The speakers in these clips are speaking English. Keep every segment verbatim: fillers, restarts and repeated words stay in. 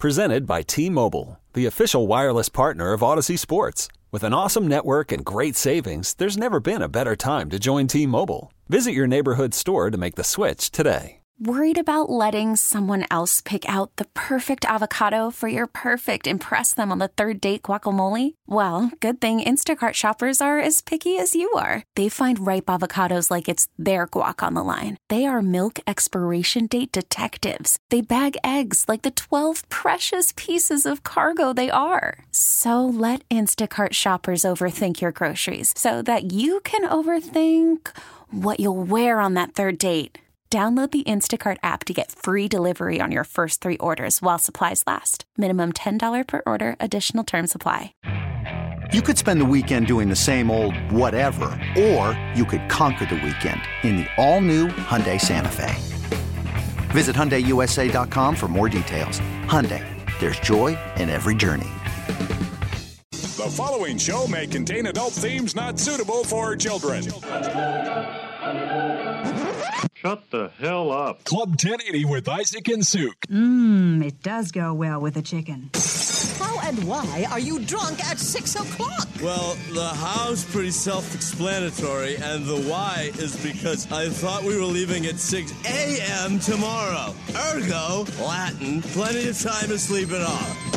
Presented by T-Mobile, the official wireless partner of Odyssey Sports. With an awesome network and great savings, there's never been a better time to join T-Mobile. Visit your neighborhood store to make the switch today. Worried about letting someone else pick out the perfect avocado for your perfect impress them on the third date guacamole? Well, good thing Instacart shoppers are as picky as you are. They find ripe avocados like it's their guac on the line. They are milk expiration date detectives. They bag eggs like the twelve precious pieces of cargo they are. So let Instacart shoppers overthink your groceries so that you can overthink what you'll wear on that third date. Download the Instacart app to get free delivery on your first three orders while supplies last. Minimum ten dollars per order. Additional terms apply. You could spend the weekend doing the same old whatever, or you could conquer the weekend in the all-new Hyundai Santa Fe. Visit Hyundai U S A dot com for more details. Hyundai, there's joy in every journey. The following show may contain adult themes not suitable for children. Shut the hell up. Club ten eighty with Isaac and Suk. Mmm, it does go well with a chicken. How and why are you drunk at six o'clock? Well, the how's pretty self-explanatory, and the why is because I thought we were leaving at six a.m. tomorrow. Ergo, Latin, plenty of time to sleep it off.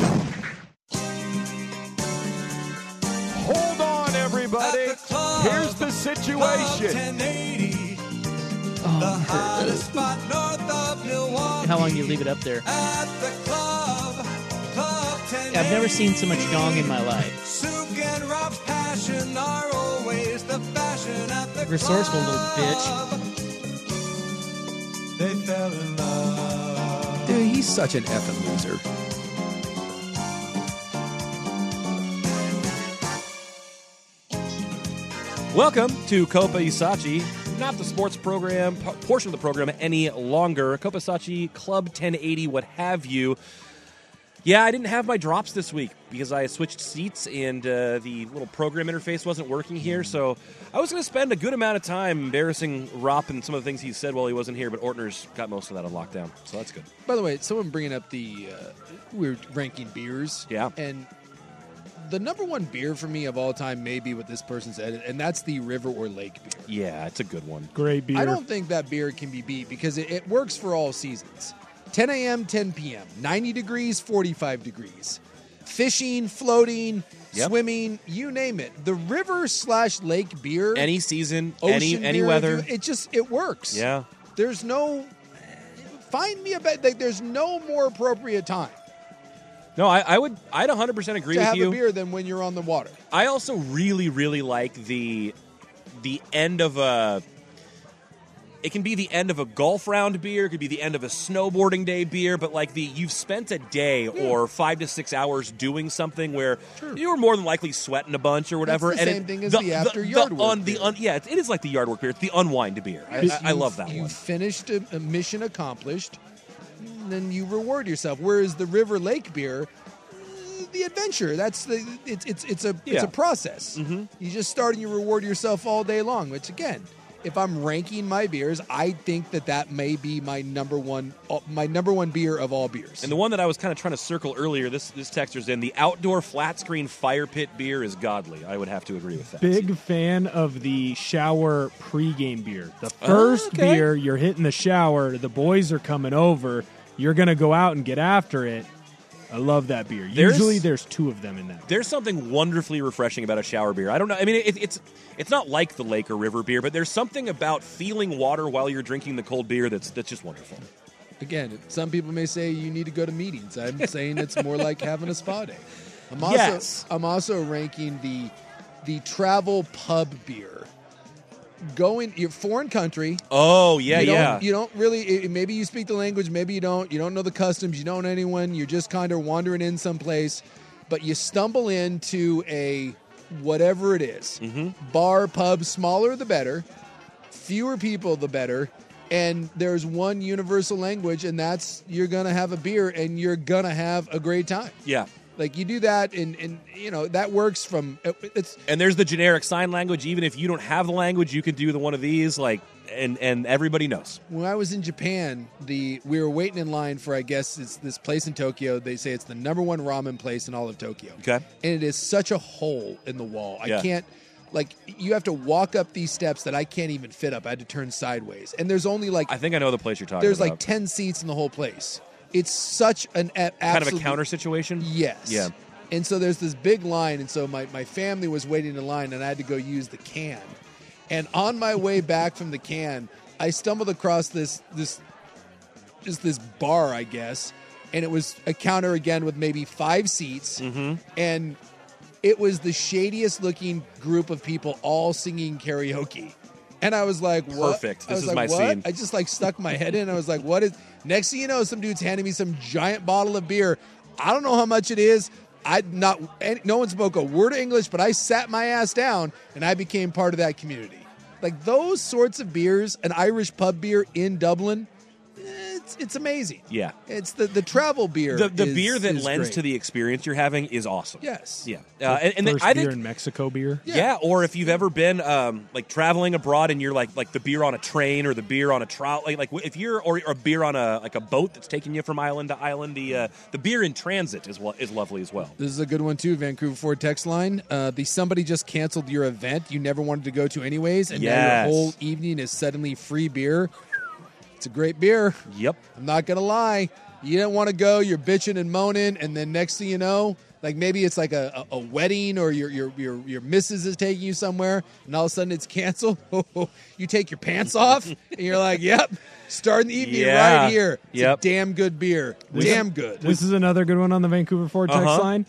Hold on, everybody. The Here's the situation. Oh, the hottest spot north of Milwaukee. How long do you leave it up there? At the club, club yeah, I've never seen so much gong in my life. Suk and Rob's passion are always the fashion at the resourceful club. Little bitch. They fell in love. Dude, he's such an effing loser. Welcome to Copa Isachi. Not the sports program, p- portion of the program any longer. Copa Isachi, Club ten eighty, what have you. Yeah, I didn't have my drops this week because I switched seats and uh, the little program interface wasn't working here. So I was going to spend a good amount of time embarrassing Rop and some of the things he said while he wasn't here, but Ortner's got most of that on lockdown, so that's good. By the way, someone bringing up the, uh, we were ranking beers. Yeah. And the number one beer for me of all time may be what this person said, and that's the River or Lake beer. Yeah, it's a good one. Great beer. I don't think that beer can be beat because it, it works for all seasons. ten a.m., ten p.m., ninety degrees, forty-five degrees. Fishing, floating, yep. swimming, you name it. The river slash lake beer. Any season, any any beer, weather. It just, it works. Yeah. There's no, find me a bet, like, there's no more appropriate time. No, I, I would, I'd one hundred percent agree to with have you. a beer than when you're on the water. I also really, really like the, the end of a, it can be the end of a golf round beer, it could be the end of a snowboarding day beer, but like the, you've spent a day yeah. or five to six hours doing something where sure. you were more than likely sweating a bunch or whatever. That's the and same it, thing as the, the after the, yard the, work on, the un, Yeah, it is like the yard work beer. It's the unwind beer. I, I, I love that you one. You finished a, a mission accomplished, then you reward yourself. Whereas the River Lake beer, the adventure, that's the it's it's it's a yeah. it's a process. Mm-hmm. You just start and you reward yourself all day long. Which again, if I'm ranking my beers, I think that that may be my number one my number one beer of all beers. And the one that I was kind of trying to circle earlier, this this texter's in, the outdoor flat screen fire pit beer is godly. I would have to agree with that. Big fan of the shower pregame beer. The first oh, okay. beer, you're hitting the shower, the boys are coming over, you're going to go out and get after it. I love that beer. There's, Usually there's two of them in that beer. There's something wonderfully refreshing about a shower beer. I don't know. I mean, it, it's it's not like the lake or river beer, but there's something about feeling water while you're drinking the cold beer that's that's just wonderful. Again, some people may say you need to go to meetings. I'm saying it's more like having a spa day. I'm also, yes. I'm also ranking the the travel pub beer. Going, you're foreign country. Oh, yeah, you yeah. You don't really, maybe you speak the language, maybe you don't. You don't know the customs, you don't know anyone. You're just kind of wandering in someplace. But you stumble into a whatever it is. Mm-hmm. Bar, pub, smaller the better. Fewer people the better. And there's one universal language, and that's you're going to have a beer and you're going to have a great time. Yeah. Like, you do that, and, and you know, that works from... it's. And there's the generic sign language. Even if you don't have the language, you can do the one of these, like, and, and everybody knows. When I was in Japan, the we were waiting in line for, I guess, it's this place in Tokyo. They say it's the number one ramen place in all of Tokyo. Okay. And it is such a hole in the wall. I Yeah. can't... Like, you have to walk up these steps that I can't even fit up. I had to turn sideways. And there's only, like... I think I know the place you're talking there's about. like ten seats in the whole place. It's such an a- Kind of a absolute- counter situation? Yes. Yeah. And so there's this big line, and so my, my family was waiting in line, and I had to go use the can. And on my way back from the can, I stumbled across this this just this bar, I guess, and it was a counter again with maybe five seats, mm-hmm. and it was the shadiest looking group of people all singing karaoke. And I was like, what? Perfect. I This was is like, my what? scene. I just like stuck my head in. I was like, what is... Next thing you know, some dude's handing me some giant bottle of beer. I don't know how much it is. I not any, no one spoke a word of English, but I sat my ass down and I became part of that community. Like, those sorts of beers, an Irish pub beer in Dublin, it's it's amazing. Yeah. It's the, the travel beer. The, the is- beer that is lends great. to the experience you're having is awesome. Yes. Yeah. Uh, and and First I beer think in Mexico beer. Yeah. Or if you've ever been um, like traveling abroad and you're like like the beer on a train or the beer on a trout, like like if you're or, or a beer on a like a boat that's taking you from island to island, the uh, the beer in transit is is lovely as well. This is a good one, too, Vancouver Ford text line. Uh, the somebody just canceled your event you never wanted to go to anyways, and now Yes. your whole evening is suddenly free beer. It's a great beer. Yep. I'm not going to lie. You didn't want to go, you're bitching and moaning, and then next thing you know, like maybe it's like a, a, a wedding or your, your, your, your missus is taking you somewhere, and all of a sudden it's canceled. You take your pants off, and you're like, yep, starting the evening Yeah. right here. It's Yep. a damn good beer. Damn good. This is another good one on the Vancouver Ford text Uh-huh. line.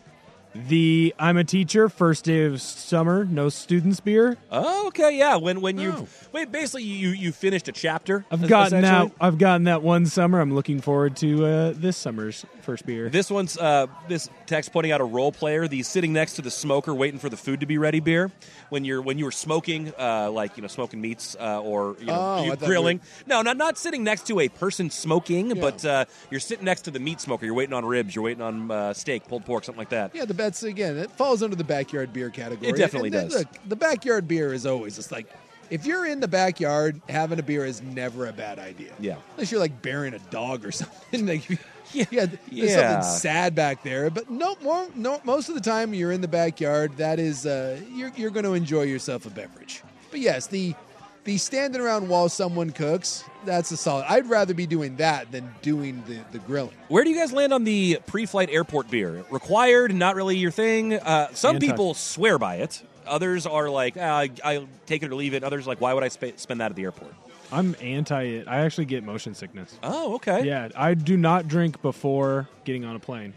The I'm a teacher, first day of summer, no students beer. Oh, okay, yeah. When when you wait, basically you you finished a chapter. I've es- gotten essentially. that. I've gotten that one summer. I'm looking forward to uh, this summer's first beer. This one's uh, this text pointing out a role player, the sitting next to the smoker, waiting for the food to be ready beer. When you're when you were smoking, uh, like you know, smoking meats uh, or you know, Oh, you I thought grilling. we No, not not sitting next to a person smoking, but uh, you're sitting next to the meat smoker. You're waiting on ribs. You're waiting on uh, steak, pulled pork, something like that. Yeah, the bets again. It falls under the backyard beer category. It definitely And then, does. Look, the backyard beer is always just like, if you're in the backyard, having a beer is never a bad idea. Yeah. Unless you're like burying a dog or something. Like, yeah, yeah, there's Yeah. something sad back there. But no, more, no, most of the time you're in the backyard. That is, uh, you're you're going to enjoy yourself a beverage. But yes, the the standing around while someone cooks, that's a solid. I'd rather be doing that than doing the the grilling. Where do you guys land on the pre-flight airport beer? Required, not really your thing. Uh, some Anti- people swear by it. Others are like, ah, I, I'll take it or leave it. Others are like, why would I sp- spend that at the airport? I'm anti it. I actually get motion sickness. Oh, okay. Yeah, I do not drink before getting on a plane.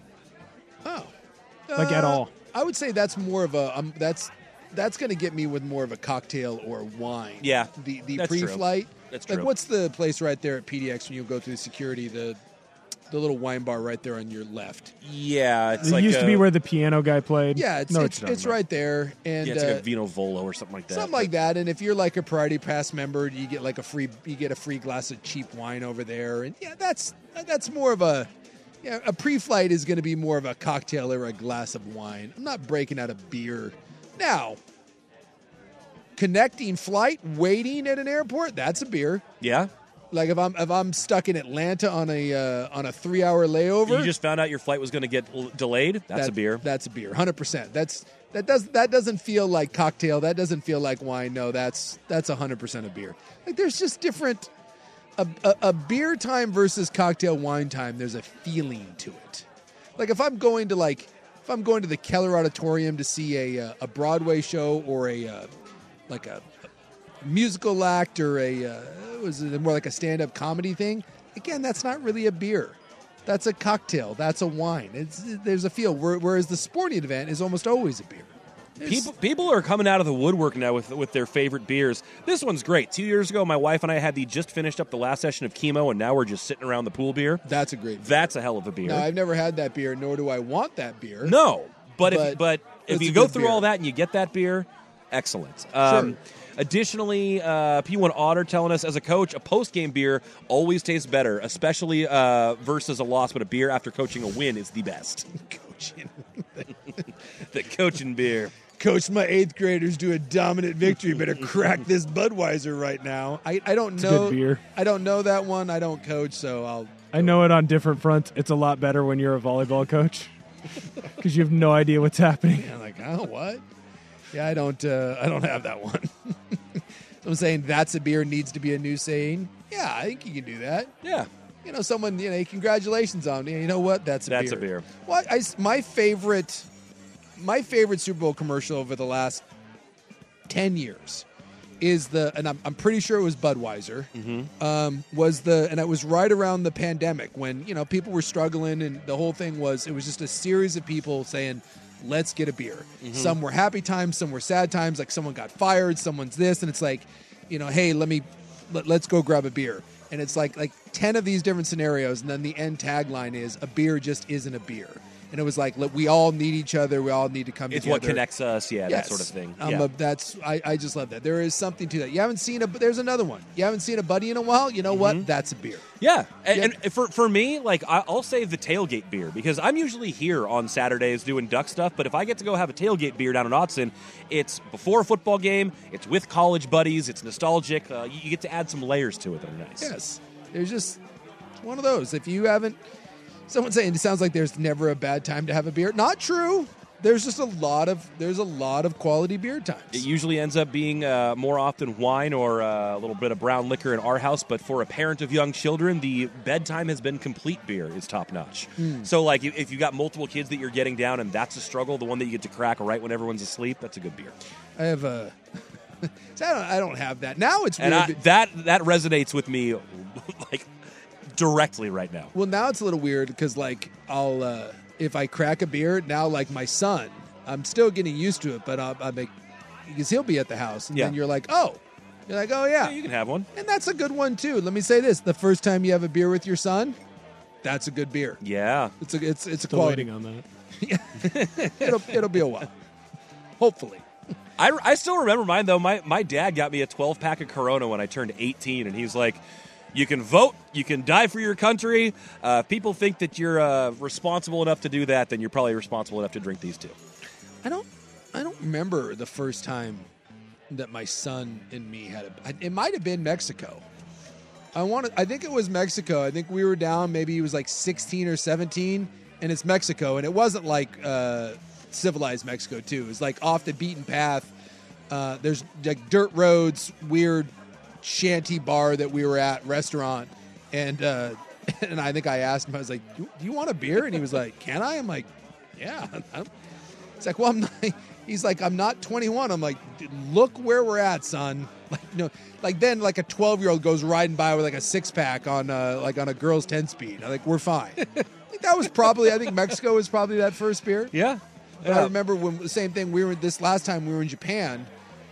Oh, Like at Uh, all. I would say that's more of a um, that's that's going to get me with more of a cocktail or wine. Yeah, the the that's true. pre-flight. That's like true. what's the place right there at P D X when you go through security? The the little wine bar right there on your left. Yeah, it's It like used a, to be where the piano guy played. Yeah, it's Know what it's, you're talking it's about. right there, and yeah, it's like uh, a Vino Volo or something like that. something like that. And if you're like a Priority Pass member, you get like a free you get a free glass of cheap wine over there, and yeah, that's that's more of a. Yeah, a pre-flight is going to be more of a cocktail or a glass of wine. I'm not breaking out a beer. Now, connecting flight, waiting at an airport, that's a beer. Yeah. Like if I'm if I'm stuck in Atlanta on a uh, on a three hour layover, You just found out your flight was going to get l- delayed. That's that- a beer. That's a beer, one hundred percent. That's that does that doesn't feel like cocktail. That doesn't feel like wine. No, that's that's one hundred percent a beer. Like there's just different. A, a, a beer time versus cocktail wine time, there's a feeling to it. Like if I'm going to like if I'm going to the Keller Auditorium to see a uh, a Broadway show or a uh, like a, a musical act or a uh, was it more like a stand up comedy thing? Again, that's not really a beer. That's a cocktail. That's a wine. It's there's a feel. Whereas the sporting event is almost always a beer. There's- People, people are coming out of the woodwork now with with their favorite beers. This one's great. Two years ago, my wife and I had the just finished up the last session of chemo, and now we're just sitting around the pool beer. That's a great beer. That's a hell of a beer. No, I've never had that beer, nor do I want that beer. No, but, if But but if it's you a go good through beer. all that and you get that beer, excellent. Um, Additionally, uh, P one Otter telling us, as a coach, a post-game beer always tastes better, especially uh, versus a loss, but a beer after coaching a win is the best. coaching. The coaching beer. Coach, my eighth graders do a dominant victory. Better crack this Budweiser right now. I, I don't It's know. a good beer. I don't know that one. I don't coach, so I'll. I know it on different fronts. It's a lot better when you're a volleyball coach because you have no idea what's happening. Yeah, like, oh, what? Yeah, I don't. Uh, I don't have that one. So I'm saying that's a beer needs to be a new saying. Yeah, I think you can do that. Yeah. You know, someone. You know, congratulations on. You know what? That's a That's beer. a beer. Well, I, my favorite. My favorite Super Bowl commercial over the last ten years is the, and I'm, I'm pretty sure it was Budweiser, mm-hmm. um, was the, and it was right around the pandemic when, you know, people were struggling and the whole thing was, it was just a series of people saying, let's get a beer. Mm-hmm. Some were happy times, some were sad times, like someone got fired, someone's this, and it's like, you know, hey, let me, let, let's go grab a beer. And it's like, like ten of these different scenarios, and then the end tagline is, a beer just isn't a beer. And it was like, look, we all need each other. We all need to come it's together. It's what connects us. Yeah, yes. that sort of thing. Um, yeah. uh, that's I, I just love that. There is something to that. You haven't seen a, there's another one. You haven't seen a buddy in a while. You know mm-hmm. what? That's a beer. Yeah. And, yeah. and for, for me, like, I'll save the tailgate beer because I'm usually here on Saturdays doing duck stuff. But if I get to go have a tailgate beer down in Autzen, it's before a football game. It's with college buddies. It's nostalgic. Uh, you, you get to add some layers to it that are nice. Yes. There's just one of those. If you haven't, someone saying it sounds like there's never a bad time to have a beer. Not true. There's just a lot of there's a lot of quality beer times. It usually ends up being uh, more often wine or uh, a little bit of brown liquor in our house. But for a parent of young children, the bedtime has been complete beer is top notch. Mm. So like if you got multiple kids that you're getting down and that's a struggle, the one that you get to crack right when everyone's asleep, that's a good beer. I have a. so I don't. I don't have that now. It's and weird. I, that that resonates with me like directly right now. Well, now it's a little weird because like I'll. Uh, If I crack a beer, now like my son, I'm still getting used to it, but I'll, I'll make, because he'll be at the house, and yeah. then you're like, oh, you're like, oh yeah. yeah, you can have one, and that's a good one too. Let me say this: the first time you have a beer with your son, that's a good beer. Yeah, it's a it's it's a still quality. waiting on that. Yeah, it'll it'll be a while, hopefully. I, I still remember mine though. My my dad got me a twelve pack of Corona when I turned eighteen, and he's like, you can vote, you can die for your country. Uh, if people think that you're uh, responsible enough to do that, then you're probably responsible enough to drink these too. I don't, I don't remember the first time that my son and me had a. It might have been Mexico. I want to. I think it was Mexico. I think we were down. Maybe he was like sixteen or seventeen, and it's Mexico, and it wasn't like uh, civilized Mexico too. It was like off the beaten path. Uh, there's like dirt roads, weird shanty bar that we were at, restaurant, and uh and I think I asked him, I was like, do, do you want a beer? And he was like, can I? I'm like, yeah. It's like, well, I'm not. He's like, I'm not twenty-one. I'm like, look where we're at, son. Like, you know, like then like a twelve year old goes riding by with like a six pack on uh like on a girl's ten speed. I'm like, we're fine. I think that was probably I think Mexico was probably that first beer. Yeah. But I remember when the same thing we were this last time we were in Japan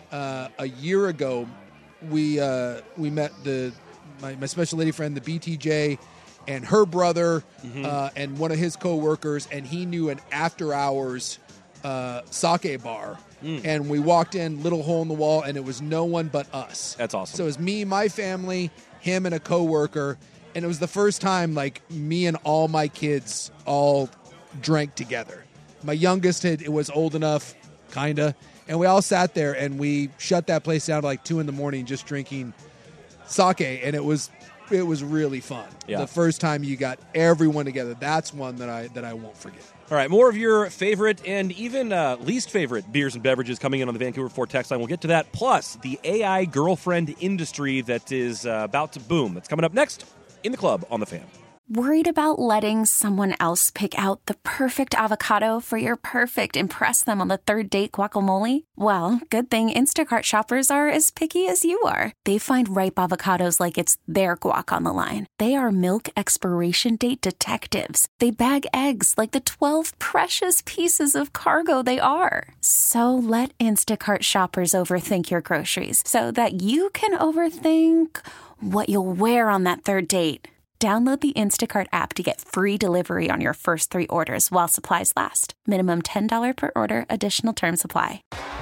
uh a year ago. We uh, we met the my, my special lady friend, the B T J, and her brother, mm-hmm. uh, and one of his coworkers, and he knew an after hours uh, sake bar. Mm. And we walked in, little hole in the wall, and it was no one but us. That's awesome. So it was me, my family, him, and a coworker, and it was the first time like me and all my kids all drank together. My youngest had it was old enough, kinda. And we all sat there and we shut that place down to like two in the morning just drinking sake, and it was it was really fun. Yeah. The first time you got everyone together, that's one that I that I won't forget. All right, more of your favorite and even uh, least favorite beers and beverages coming in on the Vancouver Ford text line. We'll get to that. Plus, the A I girlfriend industry that is uh, about to boom. That's coming up next in the club on the Fan. Worried about letting someone else pick out the perfect avocado for your perfect impress them on the third date guacamole? Well, good thing Instacart shoppers are as picky as you are. They find ripe avocados like it's their guac on the line. They are milk expiration date detectives. They bag eggs like the twelve precious pieces of cargo they are. So let Instacart shoppers overthink your groceries so that you can overthink what you'll wear on that third date. Download the Instacart app to get free delivery on your first three orders while supplies last. Minimum ten dollars per order. Additional terms apply.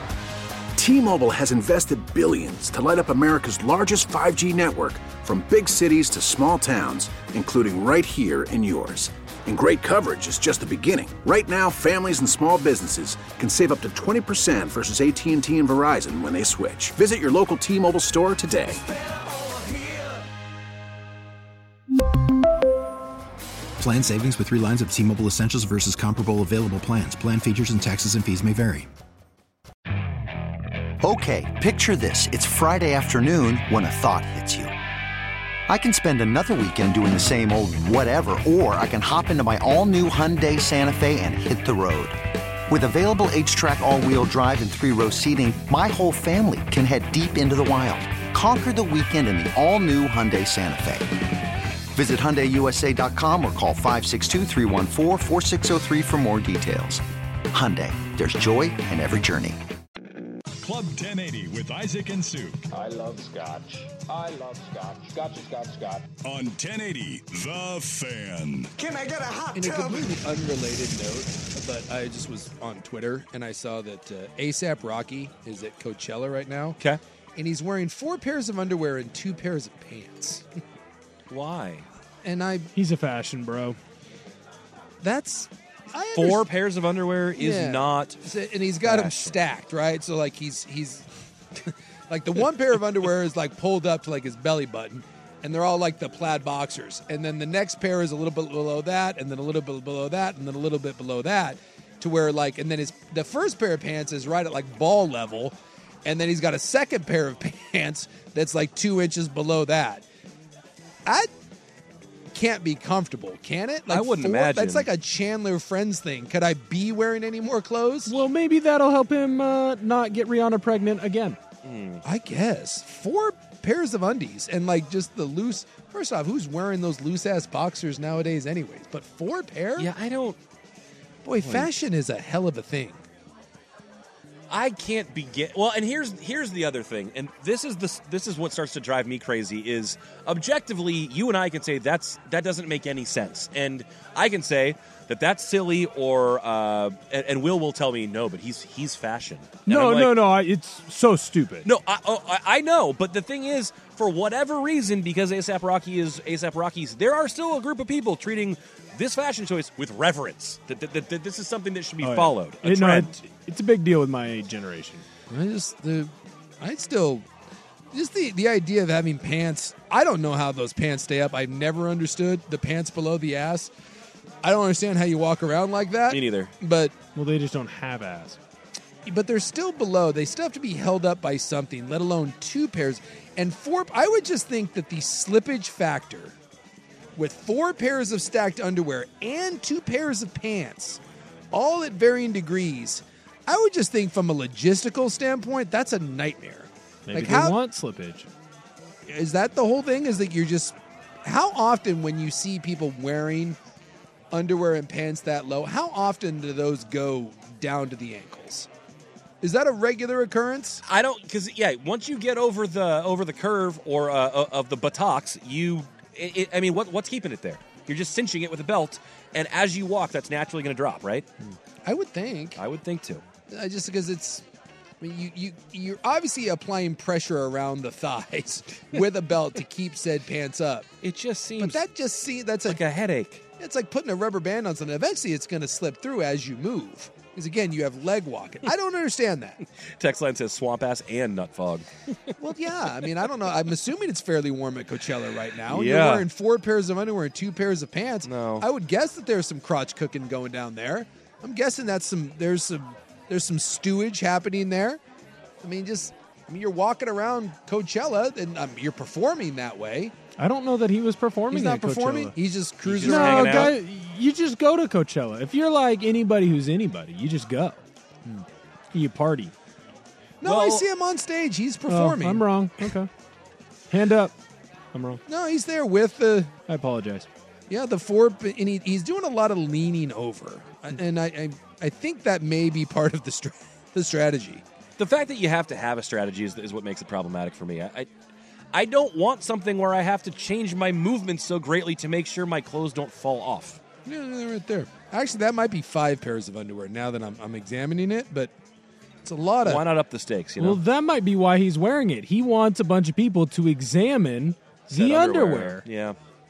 T-Mobile has invested billions to light up America's largest five G network, from big cities to small towns, including right here in yours. And great coverage is just the beginning. Right now, families and small businesses can save up to twenty percent versus A T and T and Verizon when they switch. Visit your local T-Mobile store today. Plan savings with three lines of T-Mobile Essentials versus comparable available plans. Plan features and taxes and fees may vary. Okay, picture this. It's Friday afternoon when a thought hits you. I can spend another weekend doing the same old whatever, or I can hop into my all-new Hyundai Santa Fe and hit the road. With available H-Track all-wheel drive and three-row seating, my whole family can head deep into the wild. Conquer the weekend in the all-new Hyundai Santa Fe. Visit Hyundai U S A dot com or call five six two, three one four, four six zero three for more details. Hyundai, there's joy in every journey. Club ten eighty with Isaac and Suk. I love scotch. I love scotch. Scotch, scotch, scotch. On ten eighty, The Fan. Can I get a hot In tub? In a completely unrelated note, but I just was on Twitter and I saw that uh, ASAP Rocky is at Coachella right now. Okay. And he's wearing four pairs of underwear and two pairs of pants. Why? And I... He's a fashion bro. That's... Four pairs of underwear is yeah. not so, and he's got fashion. them stacked, right? So like he's he's like the one pair of underwear is like pulled up to like his belly button, and they're all like the plaid boxers. And then the next pair is a little bit below that, and then a little bit below that, and then a little bit below that, to where like and then his the first pair of pants is right at like ball level, and then he's got a second pair of pants that's like two inches below that. I can't be comfortable, can it? Like I wouldn't four, imagine. That's like a Chandler Friends thing. Could I be wearing any more clothes? Well, maybe that'll help him uh, not get Rihanna pregnant again. Mm. I guess. Four pairs of undies and like just the loose. First off, who's wearing those loose ass boxers nowadays, anyways? But four pair? Yeah, I don't. Boy, fashion is a hell of a thing. I can't begin. Well, and here's here's the other thing, and this is the this is what starts to drive me crazy. Is objectively, you and I can say that's that doesn't make any sense, and I can say that that's silly, or uh, and, and Will will tell me no, but he's he's fashion. And no, like, no, no, I, it's so stupid. No, I, oh, I I know, but the thing is, for whatever reason, because ASAP Rocky is ASAP Rocky's, there are still a group of people treating this fashion choice with reverence. That, that, that, that this is something that should be oh, yeah. followed. A it, no, trend. it's, it's a big deal with my generation. I just the I still just the the idea of having pants. I don't know how those pants stay up. I've never understood the pants below the ass. I don't understand how you walk around like that. Me neither. But well, they just don't have ass. But they're still below. They still have to be held up by something, let alone two pairs. And four, I would just think that the slippage factor with four pairs of stacked underwear and two pairs of pants, all at varying degrees, I would just think from a logistical standpoint, that's a nightmare. Maybe like they how, want slippage. Is that the whole thing? Is that you're just, how often when you see people wearing underwear and pants that low, how often do those go down to the ankles? Is that a regular occurrence? I don't, because yeah, once you get over the over the curve or uh, of the buttocks, you, it, it, I mean, what what's keeping it there? You're just cinching it with a belt, and as you walk, that's naturally going to drop, right? I would think. I would think too. Uh, just because it's, I mean, you you you're obviously applying pressure around the thighs with a belt to keep said pants up. It just seems, but that just seems that's like a, a headache. It's like putting a rubber band on something. Eventually, it's going to slip through as you move. Because again, you have leg walking. I don't understand that. Text line says swamp ass and nut fog. Well, yeah. I mean, I don't know. I'm assuming it's fairly warm at Coachella right now. Yeah. You're wearing four pairs of underwear and two pairs of pants. No. I would guess that there's some crotch cooking going down there. I'm guessing that's some. There's some. There's some stewage happening there. I mean, just. I mean, you're walking around Coachella and um, you're performing that way. I don't know that he was performing. He's not at performing. Coachella. He's just cruising no, around. Guy, you just go to Coachella. If you're like anybody who's anybody, you just go. Hmm. You party. No, well, I see him on stage. He's performing. Oh, I'm wrong. Okay. Hand up. I'm wrong. No, he's there with the. I apologize. Yeah, the four, and he, he's doing a lot of leaning over, and I, I, I think that may be part of the stra- the strategy. The fact that you have to have a strategy is, is what makes it problematic for me. I, I, I don't want something where I have to change my movements so greatly to make sure my clothes don't fall off. Yeah, they're right there. Actually, that might be five pairs of underwear now that I'm, I'm examining it, but it's a lot of... Why not up the stakes, you know? Well, that might be why he's wearing it. He wants a bunch of people to examine Said the underwear. underwear. Yeah.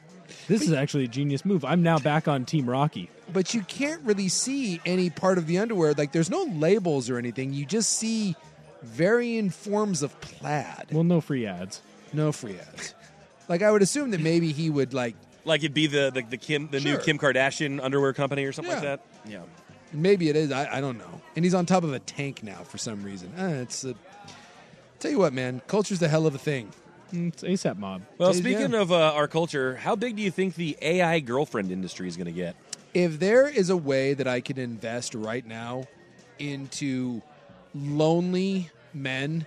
This is actually a genius move. I'm now back on Team Rocky. But you can't really see any part of the underwear. Like, there's no labels or anything. You just see varying forms of plaid. Well, no free ads. No free ads. Like, I would assume that maybe he would, like... Like it'd be the the, the Kim the Sure. new Kim Kardashian underwear company or something Yeah. like that. Yeah. Maybe it is. I, I don't know. And he's on top of a tank now for some reason. Uh, it's a... Tell you what, man. Culture's a hell of a thing. It's ASAP Mob. Well, Yeah. speaking of uh, our culture, how big do you think the A I girlfriend industry is going to get? If there is a way that I could invest right now into lonely men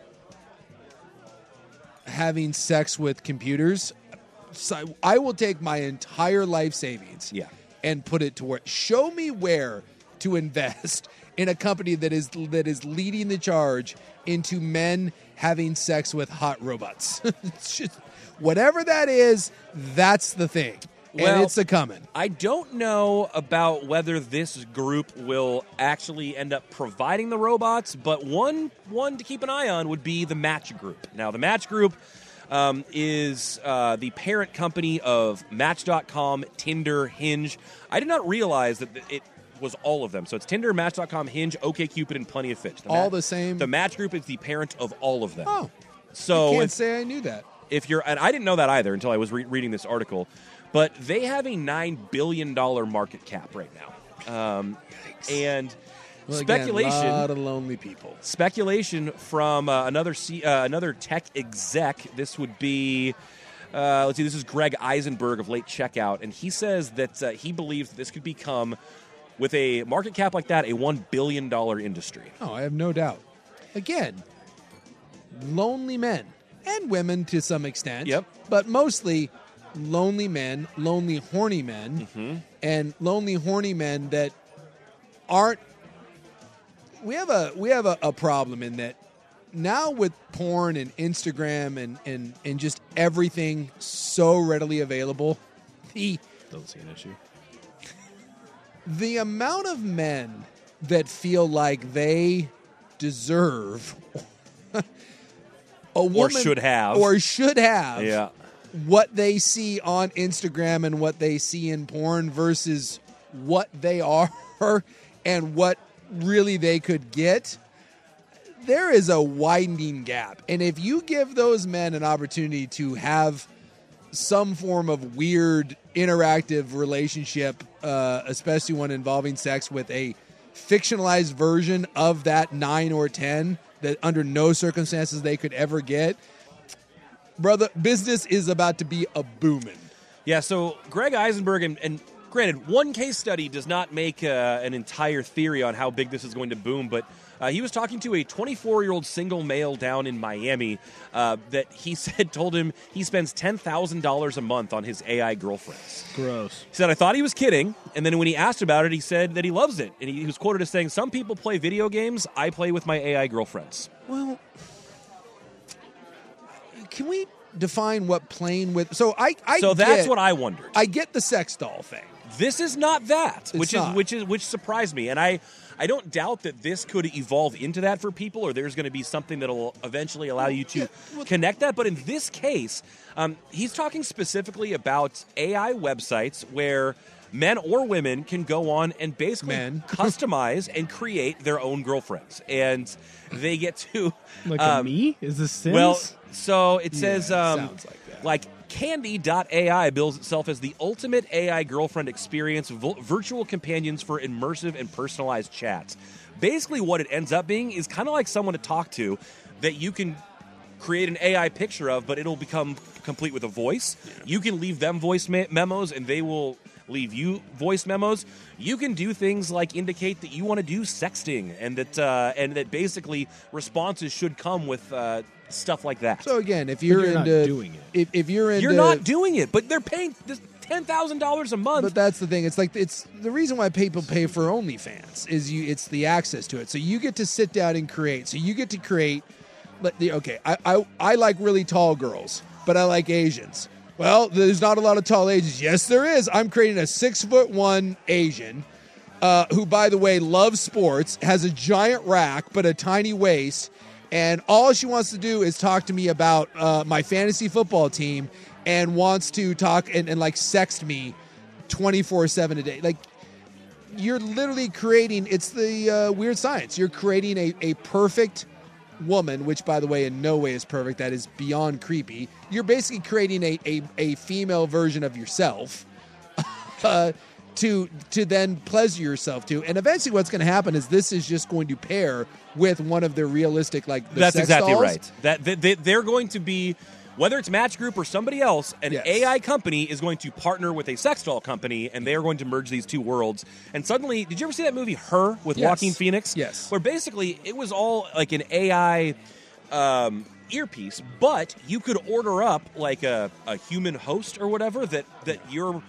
having sex with computers, so I will take my entire life savings Yeah. and put it to work. Show me where to invest in a company that is that is leading the charge into men having sex with hot robots. It's just, whatever that is, that's the thing. And Well, it's a coming. I don't know about whether this group will actually end up providing the robots, but one one to keep an eye on would be the Match Group. Now, the Match Group um, is uh, the parent company of Match dot com, Tinder, Hinge. I did not realize that it was all of them. So it's Tinder, Match dot com, Hinge, OkCupid, and Plenty of Fish. The All Ma- the same? The Match Group is the parent of all of them. Oh, so I can't if- say I knew that. if you're, and I didn't know that either until I was re- reading this article, but they have a nine billion dollars market cap right now. Um, and Well, again, speculation, a lot of lonely people. speculation from uh, another C, uh, another tech exec. This would be, uh, let's see, this is Greg Eisenberg of Late Checkout, and he says that uh, he believes that this could become, with a market cap like that, a one billion dollars industry. Oh, I have no doubt. Again, lonely men and women to some extent. Yep. But mostly lonely men, lonely horny men, Mm-hmm. and lonely horny men that aren't. We have a we have a, a problem in that now with porn and Instagram and, and, and just everything so readily available, the Don't see an issue. the amount of men that feel like they deserve a woman should have. or should have Yeah. what they see on Instagram and what they see in porn versus what they are and what really they could get, there is a widening gap. And if you give those men an opportunity to have some form of weird interactive relationship, uh, especially one involving sex with a fictionalized version of that nine or ten that under no circumstances they could ever get, brother, business is about to be a booming. Yeah, so Greg Eisenberg, and, and granted, one case study does not make uh, an entire theory on how big this is going to boom, but uh, he was talking to a twenty-four-year-old single male down in Miami uh, that he said told him he spends ten thousand dollars a month on his A I girlfriends. Gross. He said, I thought he was kidding, and then when he asked about it, he said that he loves it. And he, he was quoted as saying, some people play video games, I play with my A I girlfriends. Well, can we define what playing with? So I, I So that's get- what I wondered. I get the sex doll thing. This is not that, It's which not. is which is which surprised me, and I I don't doubt that this could evolve into that for people, or there's going to be something that'll eventually allow you to connect that. But in this case, um, he's talking specifically about A I websites where men or women can go on and basically Men. customize and create their own girlfriends, and they get to Like um, a me? Is this Sims? well, so it says Yeah, it um, sounds like that. like Candy dot A I bills itself as the ultimate A I girlfriend experience, vo- virtual companions for immersive and personalized chats. Basically, what it ends up being is kind of like someone to talk to that you can create an A I picture of, but it'll become complete with a voice. You can leave them voice me- memos, and they will leave you voice memos. You can do things like indicate that you want to do sexting, and that uh, and that basically responses should come with uh, stuff like that. So again, if you're, you're not into doing it. If, if you're into You're not doing it, but they're paying this ten thousand dollars a month. But that's the thing. It's like it's the reason why people pay for OnlyFans is you. It's the access to it. So you get to sit down and create. So you get to create. Let the okay. I I, I like really tall girls, but I like Asians. Well, there's not a lot of tall Asians. Yes, there is. I'm creating a six foot one Asian, uh, who, by the way, loves sports, has a giant rack but a tiny waist, and all she wants to do is talk to me about uh, my fantasy football team and wants to talk and, and like sext me twenty-four seven a day. Like, you're literally creating, it's the uh, weird science. You're creating a, a perfect woman, which, by the way, in no way is perfect. That is beyond creepy. You're basically creating a, a, a female version of yourself uh, to to then pleasure yourself to. And eventually what's going to happen is this is just going to pair with one of the realistic, like, the That's sex exactly dolls. right. That they, they, They're going to be, whether it's Match Group or somebody else, an Yes. A I company is going to partner with a sex doll company, and they are going to merge these two worlds. And suddenly, did you ever see that movie Her with Yes. Joaquin Phoenix? Yes. Where basically it was all like an A I um, earpiece, but you could order up like a, a human host or whatever that, that your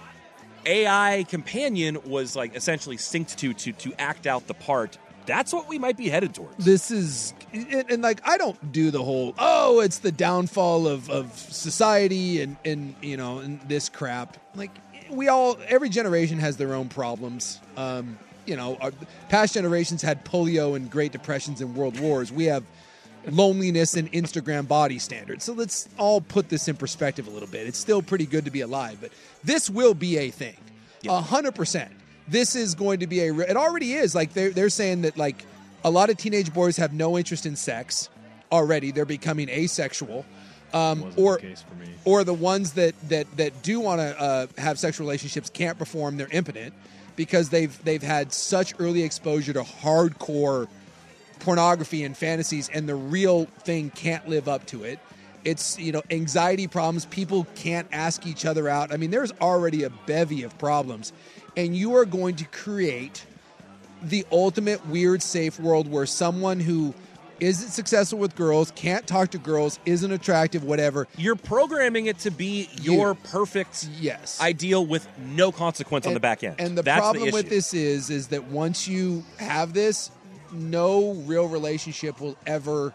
A I companion was like essentially synced to to to act out the part. That's what we might be headed towards. This is, and, and like, I don't do the whole, oh, it's the downfall of, of society and, and, you know, and this crap. Like, we all, every generation has their own problems. Um, you know, our past generations had polio and Great Depressions and world wars. We have loneliness and Instagram body standards. So let's all put this in perspective a little bit. It's still pretty good to be alive, but this will be a thing. A hundred percent. This is going to be a, it already is. Like, they're, they're saying that, like, a lot of teenage boys have no interest in sex already. They're becoming asexual. Um, or, the case for me. or the ones that, that, that do want to uh, have sexual relationships can't perform. They're impotent because they've, they've had such early exposure to hardcore pornography and fantasies, and the real thing can't live up to it. It's, you know, anxiety problems. People can't ask each other out. I mean, there's already a bevy of problems. And you are going to create the ultimate weird, safe world where someone who isn't successful with girls, can't talk to girls, isn't attractive, whatever. You're programming it to be your You- perfect yes. ideal with no consequence on the back end. And the That's problem the with issue. this is, is that once you have this, no real relationship will ever,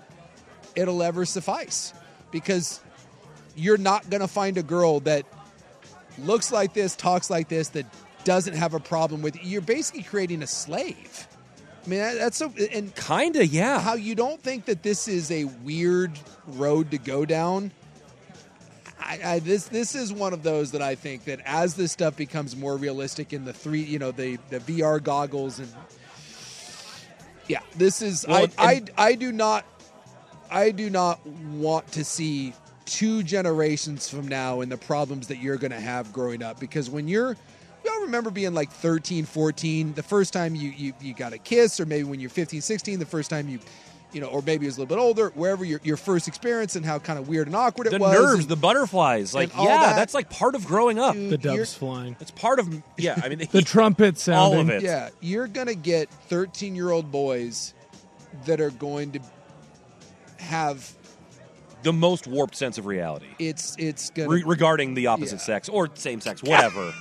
it'll ever suffice. Because you're not going to find a girl that looks like this, talks like this, that doesn't have a problem with it. You're basically creating a slave. I mean, that, that's so, and kinda, yeah. How you don't think that this is a weird road to go down? I, I, this this is one of those that I think that as this stuff becomes more realistic in the three, you know, the the V R goggles and yeah, this is Well, I, and- I I do not I do not want to see two generations from now and the problems that you're going to have growing up, because when you're, we all remember being like thirteen, fourteen, the first time you, you, you got a kiss, or maybe when you're fifteen, sixteen, the first time you, you know, or maybe it was a little bit older, wherever your, your first experience and how kind of weird and awkward it the was. nerves, and- the butterflies, like, and all yeah, that. that's like part of growing up. Dude, The doves you're- flying. It's part of, yeah, I mean, The trumpet sounding. all of it. Yeah, you're going to get thirteen-year-old boys that are going to have, the most warped sense of reality it's it's going Re- to, regarding the opposite Yeah. sex or same sex, whatever.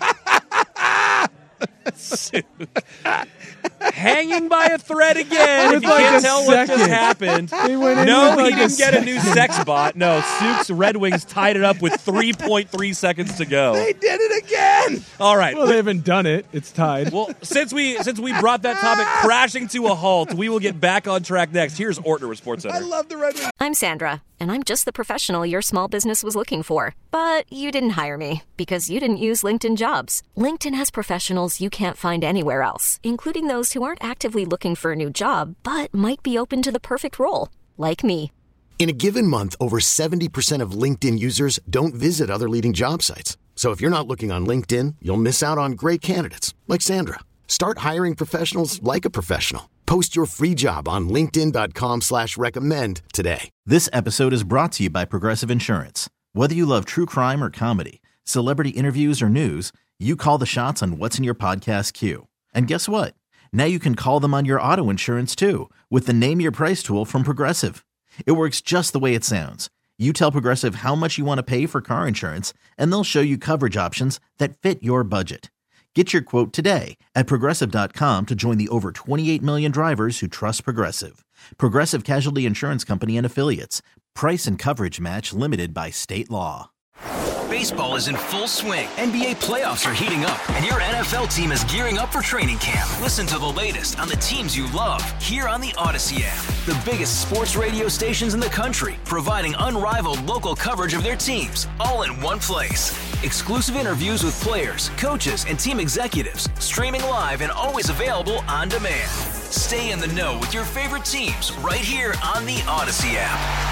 Hanging by a thread again. If With you like can't a tell what just second. happened. They went in No, with he like a didn't get a new second. sex bot. No, Sook's Red Wings tied it up with three point three seconds to go. they did it again. All right. Well, they haven't done it. It's tied. Well, since we since we brought that topic crashing to a halt, we will get back on track next. Here's Ortner with Sports Center. I love the Red Wings. I'm Sandra, and I'm just the professional your small business was looking for. But you didn't hire me because you didn't use LinkedIn Jobs. LinkedIn has professionals you can't find anywhere else, including those who aren't actively looking for a new job, but might be open to the perfect role, like me. In a given month, over seventy percent of LinkedIn users don't visit other leading job sites. So if you're not looking on LinkedIn, you'll miss out on great candidates like Sandra. Start hiring professionals like a professional. Post your free job on linkedin.com slash recommend today. This episode is brought to you by Progressive Insurance. Whether you love true crime or comedy, celebrity interviews or news, you call the shots on what's in your podcast queue. And guess what? Now you can call them on your auto insurance too with the Name Your Price tool from Progressive. It works just the way it sounds. You tell Progressive how much you want to pay for car insurance, and they'll show you coverage options that fit your budget. Get your quote today at Progressive dot com to join the over twenty-eight million drivers who trust Progressive. Progressive Casualty Insurance Company and Affiliates. Price and coverage match limited by state law. Baseball is in full swing. N B A playoffs are heating up, and your N F L team is gearing up for training camp. Listen to the latest on the teams you love here on the Odyssey app. The biggest sports radio stations in the country, providing unrivaled local coverage of their teams, all in one place. Exclusive interviews with players, coaches, and team executives, streaming live and always available on demand. Stay in the know with your favorite teams right here on the Odyssey app.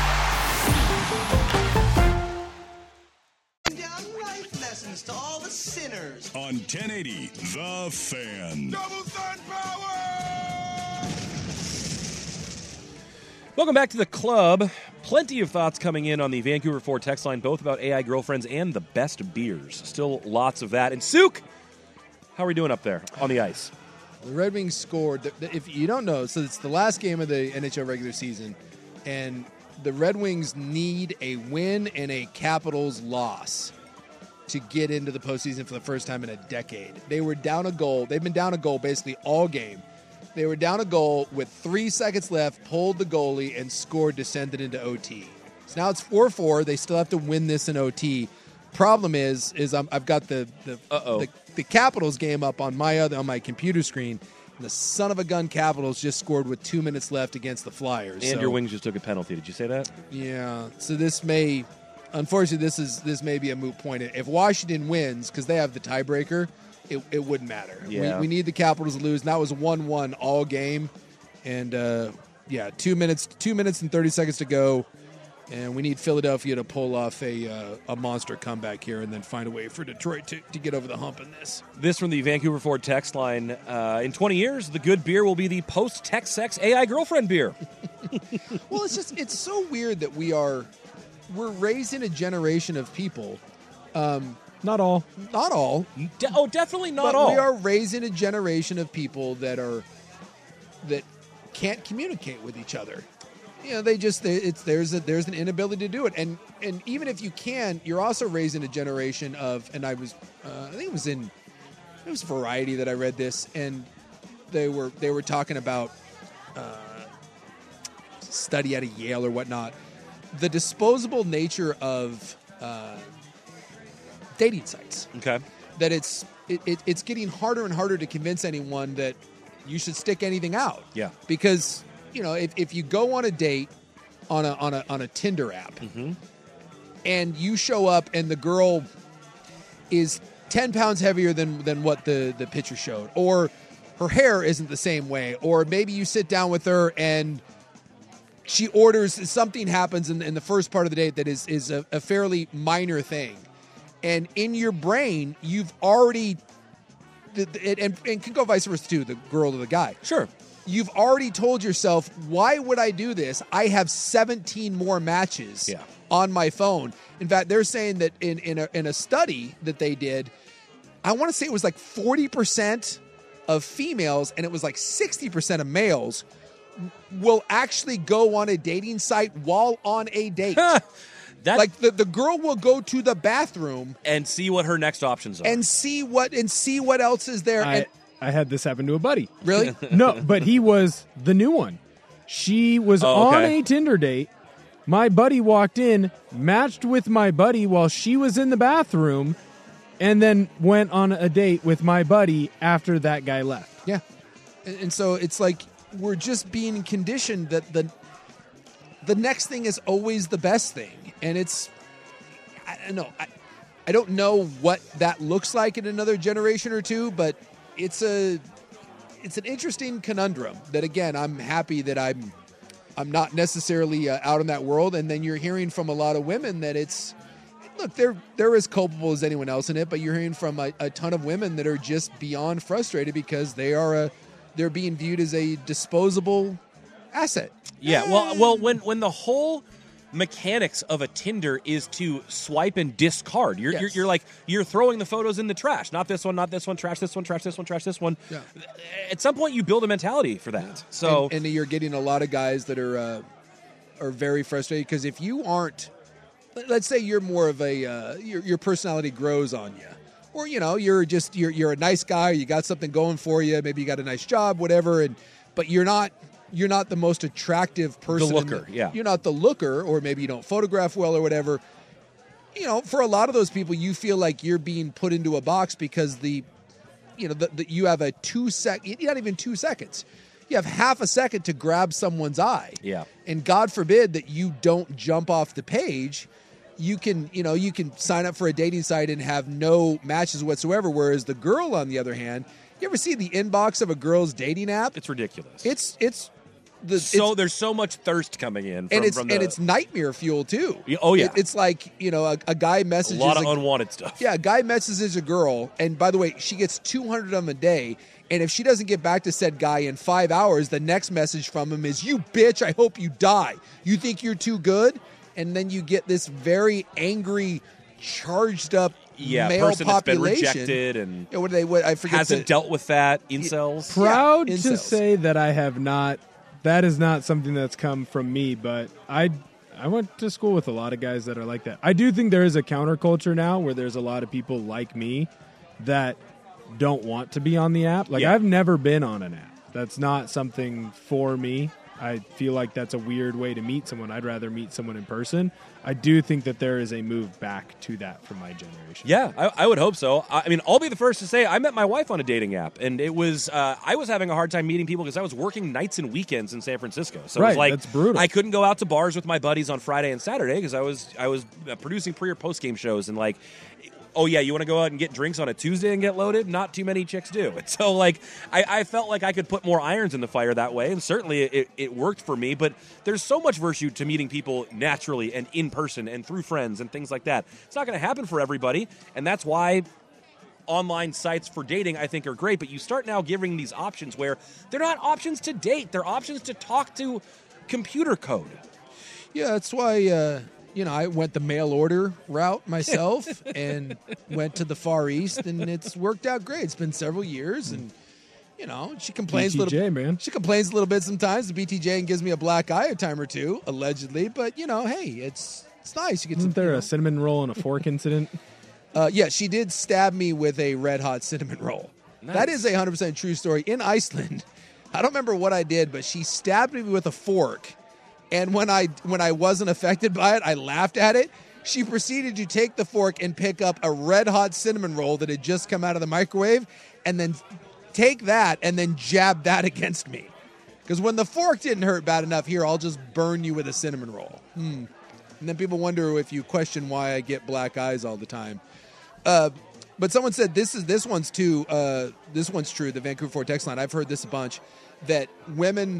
Lessons to all the sinners on ten eighty The Fan. Double sun power. Welcome back to the club. Plenty of thoughts coming in on the Vancouver Ford text line, both about A I girlfriends and the best beers. Still lots of that. And Souk, how are we doing up there on the ice? The Red Wings scored. If you don't know, so it's the last game of the N H L regular season, and the Red Wings need a win and a Capitals loss to get into the postseason for the first time in a decade. They were down a goal. They've been down a goal basically all game. They were down a goal with three seconds left, pulled the goalie, and scored to send it into O T. So now it's four four. They still have to win this in O T. Problem is, is I'm, I've got the the, the the Capitals game up on my other on my computer screen. And the son of a gun Capitals just scored with two minutes left against the Flyers. And so, your Wings just took a penalty. Did you say that? Yeah. So this may... Unfortunately, this is this may be a moot point. If Washington wins, because they have the tiebreaker, it, it wouldn't matter. Yeah. We, we need the Capitals to lose, and that was one one all game. And, uh, yeah, two minutes two minutes and thirty seconds to go, and we need Philadelphia to pull off a uh, a monster comeback here and then find a way for Detroit to, to get over the hump in this. This from the Vancouver Ford text line. Uh, in twenty years, the good beer will be the post-Tex-Sex A I girlfriend beer. Well, it's just it's so weird that we are... We're raising a generation of people. Um, not all. Not all. De- oh, definitely not but all. We are raising a generation of people that are that can't communicate with each other. You know, they just they, it's there's a, there's an inability to do it, and and even if you can, you're also raising a generation of. And I was, uh, I think it was in, it was Variety that I read this, and they were they were talking about uh, study out of Yale or whatnot. The disposable nature of uh, dating sites. Okay. That it's it, it, it's getting harder and harder to convince anyone that you should stick anything out. Yeah. Because, you know, if, if you go on a date on a on a on a Tinder app mm-hmm. and you show up and the girl is ten pounds heavier than than what the, the picture showed, or her hair isn't the same way, or maybe you sit down with her and she orders, something happens in, in the first part of the date that is, is a, a fairly minor thing. And in your brain, you've already, it, and, and can go vice versa too, the girl to the guy. Sure. You've already told yourself, why would I do this? I have seventeen more matches yeah. on my phone. In fact, they're saying that in, in, a, in a study that they did, I want to say it was like forty percent of females and it was like sixty percent of males will actually go on a dating site while on a date. Like the, the girl will go to the bathroom and see what her next options are, and see what and see what else is there. I, and, I had this happen to a buddy. Really? No, but he was the new one. She was oh, okay. on a Tinder date. My buddy walked in, matched with my buddy while she was in the bathroom, and then went on a date with my buddy after that guy left. Yeah, and, and so it's like, we're just being conditioned that the the next thing is always the best thing. And it's, I don't know, I, I don't know what that looks like in another generation or two, but it's a it's an interesting conundrum that, again, I'm happy that I'm I'm not necessarily uh, out in that world. And then you're hearing from a lot of women that it's, look, they're they're as culpable as anyone else in it, but you're hearing from a, a ton of women that are just beyond frustrated because they are a they're being viewed as a disposable asset. Yeah, well, well, when when the whole mechanics of a Tinder is to swipe and discard, you're, yes. you're you're like you're throwing the photos in the trash. Not this one, not this one. Trash this one. Trash this one. Trash this one. Yeah. At some point, you build a mentality for that. So, and, and you're getting a lot of guys that are uh, are very frustrated because if you aren't, let's say you're more of a uh, your your personality grows on you. Or, you know, you're just, you're you're a nice guy, you got something going for you, maybe you got a nice job, whatever, and but you're not you're not the most attractive person. The looker, the, yeah. You're not the looker, or maybe you don't photograph well or whatever. you know, for a lot of those people, you feel like you're being put into a box because the, you know, the, the, you have a two sec, not even two seconds. You have half a second to grab someone's eye. Yeah. And God forbid that you don't jump off the page. You can, you know, you can sign up for a dating site and have no matches whatsoever. Whereas the girl, on the other hand, you ever see the inbox of a girl's dating app? It's ridiculous. It's it's the so it's, there's so much thirst coming in, from, and it's from the, and it's nightmare fuel too. Oh yeah, it, it's like, you know, a, a guy a messages lot of a, unwanted stuff. Yeah, a guy messages a girl, and by the way, she gets two hundred of them a day. And if she doesn't get back to said guy in five hours, the next message from him is, "You bitch, I hope you die. You think you're too good?" And then you get this very angry, charged up yeah, male person population. That's been rejected and yeah, what do they? What I forget. Hasn't the, dealt with that. Incels. Proud yeah, to incels. say that I have not. That is not something that's come from me, but I I went to school with a lot of guys that are like that. I do think there is a counterculture now where there's a lot of people like me that don't want to be on the app. Like, yeah. I've never been on an app. That's not something for me. I feel like that's a weird way to meet someone. I'd rather meet someone in person. I do think that there is a move back to that for my generation. Yeah, I, I would hope so. I, I mean, I'll be the first to say I met my wife on a dating app, and it was uh, I was having a hard time meeting people because I was working nights and weekends in San Francisco. So right, it was like that's brutal. I couldn't go out to bars with my buddies on Friday and Saturday because I was I was producing pre or post game shows, and like, oh yeah, you want to go out and get drinks on a Tuesday and get loaded? Not too many chicks do. And so like I, I felt like I could put more irons in the fire that way, and certainly it, it worked for me. But there's so much virtue to meeting people naturally and in person and through friends and things like that. It's not going to happen for everybody, and that's why online sites for dating I think are great. But you start now giving these options where they're not options to date; they're options to talk to computer code. Yeah, that's why. Uh... You know, I went the mail order route myself and went to the Far East, and it's worked out great. It's been several years, and you know, she complains B T J, a little. Man. She complains a little bit sometimes. The B T J and gives me a black eye a time or two, allegedly. But you know, hey, it's it's nice. You get Isn't to, there you know. a cinnamon roll and a fork incident? Uh, yeah, she did stab me with a red hot cinnamon roll. Nice. That is a hundred percent true story. In Iceland, I don't remember what I did, but she stabbed me with a fork. And when I when I wasn't affected by it, I laughed at it. She proceeded to take the fork and pick up a red-hot cinnamon roll that had just come out of the microwave and then take that and then jab that against me. Because when the fork didn't hurt bad enough, here, I'll just burn you with a cinnamon roll. Hmm. And then people wonder if you question why I get black eyes all the time. Uh, but someone said this is this one's too. Uh, this one's true. The Vancouver Ford text line. I've heard this a bunch. That women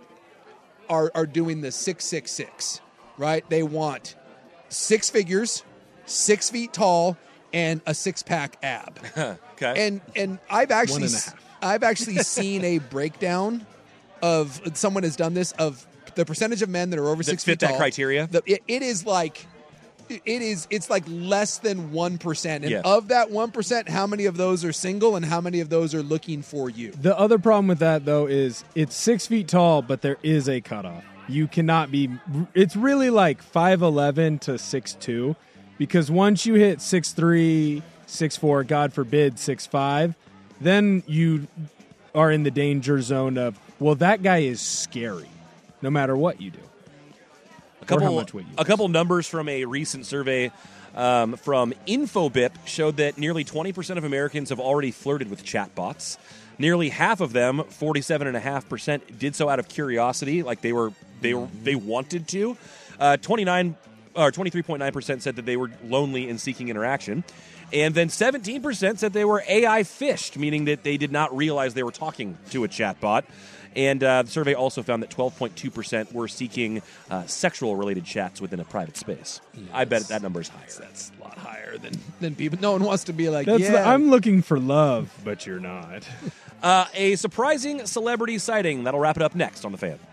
are are doing the six six six, right? They want six figures, six feet tall, and a six pack ab. Okay. And and I've actually One and a half. I've actually seen a breakdown of someone has done this of the percentage of men that are over That six fit feet that tall. criteria? The, it, it is like. It is. It's like less than one percent, and Yeah. of that one percent, how many of those are single, and how many of those are looking for you? The other problem with that, though, is it's six feet tall, but there is a cutoff. You cannot be. It's really like five eleven to six two, because once you hit six three, six four, God forbid six five, then you are in the danger zone of, well, that guy is scary, no matter what you do. A couple, or how much weight you a couple numbers from a recent survey um, from Infobip showed that nearly twenty percent of Americans have already flirted with chatbots. Nearly half of them, forty-seven point five percent, did so out of curiosity, like they were they were they wanted to. Uh, twenty-nine or twenty-three point nine percent said that they were lonely and seeking interaction. And then seventeen percent said they were A I fished, meaning that they did not realize they were talking to a chatbot. And uh, the survey also found that twelve point two percent were seeking uh, sexual-related chats within a private space. Yes. I bet that number is higher. That's a lot higher than than people. No one wants to be like, That's yeah. the, I'm looking for love, but you're not. Uh, a surprising celebrity sighting. That'll wrap it up next on The Fan.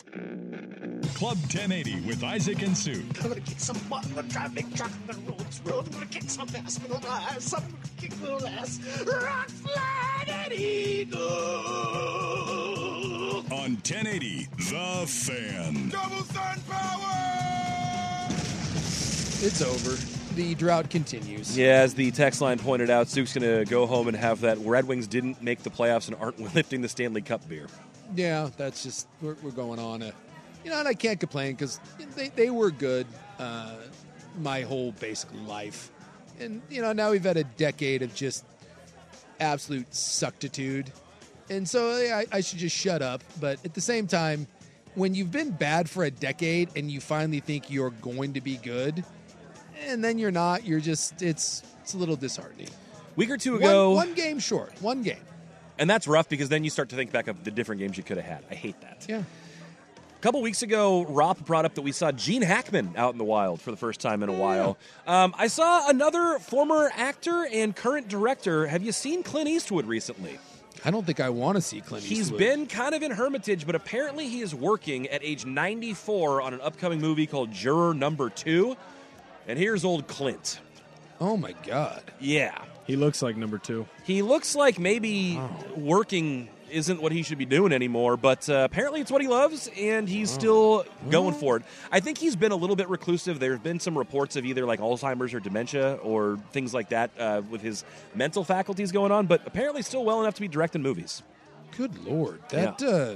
Club ten eighty with Isaac and Sue. I'm gonna kick some butt on the traffic, truck on the roads, road. I'm gonna kick some ass, little ass. I'm gonna kick little ass. Rock, slide, and eagle. On ten eighty, The Fan. Double sun power! It's over. The drought continues. Yeah, as the text line pointed out, Suke's going to go home and have that Red Wings didn't make the playoffs and aren't lifting the Stanley Cup beer. Yeah, that's just, we're, we're going on. A, you know, and I can't complain because they, they were good. Uh, my whole basic life. And, you know, now we've had a decade of just absolute suctitude. And so I, I should just shut up. But at the same time, when you've been bad for a decade and you finally think you're going to be good, and then you're not, you're just, it's it's a little disheartening. Week or two ago. One, one game short. One game. And that's rough because then you start to think back of the different games you could have had. I hate that. Yeah. A couple weeks ago, Ropp brought up that we saw Gene Hackman out in the wild for the first time in a while. Um, I saw another former actor and current director. Have you seen Clint Eastwood recently? I don't think I want to see Clint He's Eastwood. been kind of in Hermitage, but apparently he is working at age ninety-four on an upcoming movie called Juror Number Two. And here's old Clint. Oh, my God. Yeah. He looks like number two. He looks like maybe wow. working isn't what he should be doing anymore, but uh, apparently it's what he loves, and he's oh. still going for it. I think he's been a little bit reclusive. There have been some reports of either like Alzheimer's or dementia or things like that uh, with his mental faculties going on, but apparently still well enough to be directing movies. Good Lord. That yeah. uh,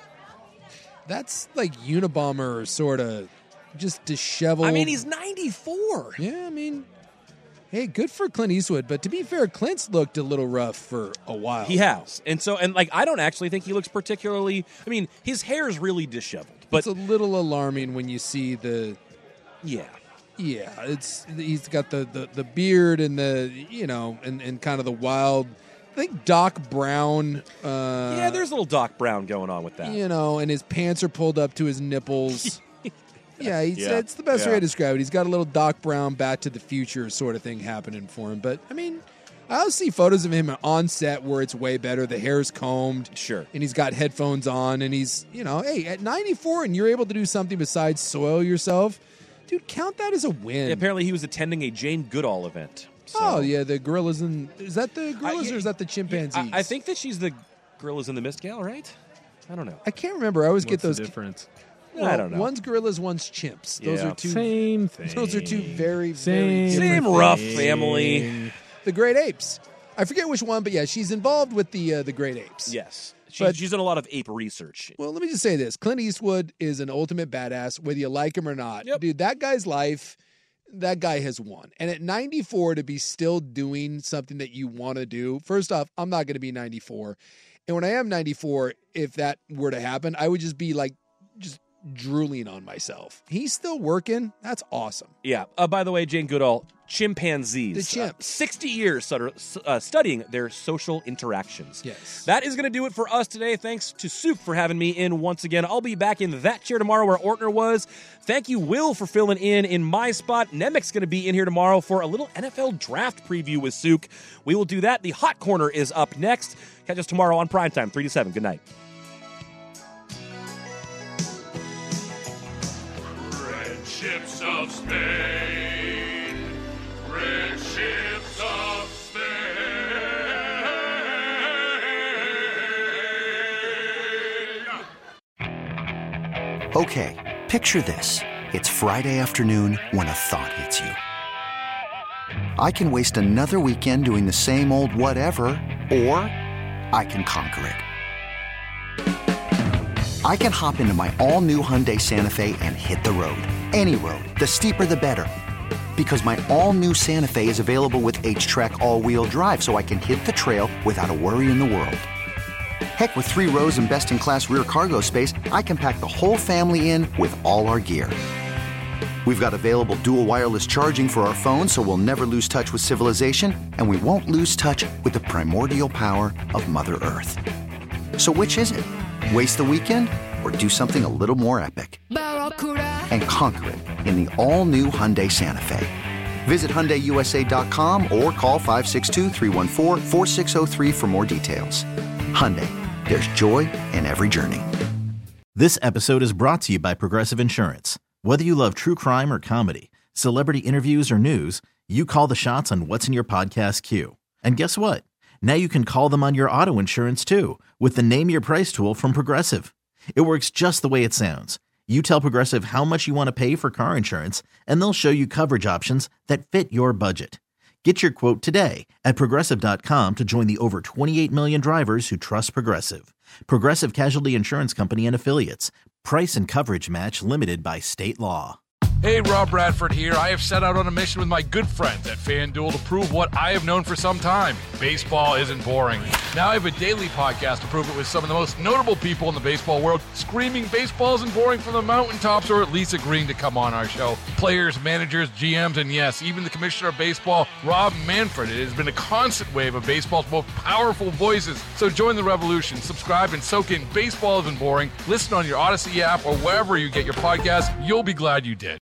That's like Unabomber sort of just disheveled. I mean, he's ninety-four. Yeah, I mean... Hey, good for Clint Eastwood, but to be fair, Clint's looked a little rough for a while. He has. And so, and like, I don't actually think he looks particularly, I mean, his hair's really disheveled. But it's a little alarming when you see the... Yeah. Yeah, it's he's got the, the, the beard and the, you know, and, and kind of the wild... I think Doc Brown... Uh, yeah, there's a little Doc Brown going on with that. You know, and his pants are pulled up to his nipples. Yeah, he's, yeah, it's the best yeah. way to describe it. He's got a little Doc Brown Back to the Future sort of thing happening for him. But, I mean, I also see photos of him on set where it's way better. The hair's combed. Sure. And he's got headphones on. And he's, you know, hey, at ninety-four and you're able to do something besides soil yourself, dude, count that as a win. Yeah, apparently he was attending a Jane Goodall event. So. Oh, yeah, the gorillas and... Is that the gorillas uh, yeah, or is that the chimpanzees? I, I think that she's the gorillas in the Mist Gal, right? I don't know. I can't remember. I always What's get those... the difference? Well, I don't know. One's gorillas, one's chimps. Those yeah. are two same thing. Those are two very, same, very same different rough things. family. The Great Apes. I forget which one, but yeah, she's involved with the uh, the Great Apes. Yes, she's, But- she's done a lot of ape research. Well, let me just say this: Clint Eastwood is an ultimate badass, whether you like him or not. Yep. Dude, that guy's life, that guy has won. And at ninety-four, to be still doing something that you want to do. First off, I'm not going to be ninety-four, and when I am ninety-four, if that were to happen, I would just be like, just. drooling on myself. He's still working. That's awesome. Yeah. Uh, by the way, Jane Goodall, chimpanzees. The chimps. Uh, sixty years stutter, uh, studying their social interactions. Yes. That is going to do it for us today. Thanks to Soup for having me in once again. I'll be back in that chair tomorrow where Ortner was. Thank you, Will, for filling in in my spot. Nemec's going to be in here tomorrow for a little N F L draft preview with Souk. We will do that. The Hot Corner is up next. Catch us tomorrow on Primetime, three to seven. Good night. Ships of Spain, red ships of Spain. Okay, picture this. It's Friday afternoon when a thought hits you. I can waste another weekend doing the same old whatever, or I can conquer it. I can hop into my all-new Hyundai Santa Fe and hit the road. Any road. The steeper, the better. Because my all-new Santa Fe is available with H-Track all-wheel drive, so I can hit the trail without a worry in the world. Heck, with three rows and best-in-class rear cargo space, I can pack the whole family in with all our gear. We've got available dual wireless charging for our phones, so we'll never lose touch with civilization, and we won't lose touch with the primordial power of Mother Earth. So which is it? Waste the weekend or do something a little more epic? And conquer it in the all-new Hyundai Santa Fe. Visit Hyundai U S A dot com or call five six two, three one four, four six zero three for more details. Hyundai, there's joy in every journey. This episode is brought to you by Progressive Insurance. Whether you love true crime or comedy, celebrity interviews or news, you call the shots on what's in your podcast queue. And guess what? Now you can call them on your auto insurance too with the Name Your Price tool from Progressive. It works just the way it sounds. You tell Progressive how much you want to pay for car insurance, and they'll show you coverage options that fit your budget. Get your quote today at Progressive dot com to join the over twenty-eight million drivers who trust Progressive. Progressive Casualty Insurance Company and Affiliates. Price and coverage match limited by state law. Hey, Rob Bradford here. I have set out on a mission with my good friends at FanDuel to prove what I have known for some time. Baseball isn't boring. Now I have a daily podcast to prove it with some of the most notable people in the baseball world, screaming baseball isn't boring from the mountaintops, or at least agreeing to come on our show. Players, managers, G Ms, and yes, even the commissioner of baseball, Rob Manfred. It has been a constant wave of baseball's most powerful voices. So join the revolution. Subscribe and soak in Baseball Isn't Boring. Listen on your Odyssey app or wherever you get your podcasts. You'll be glad you did.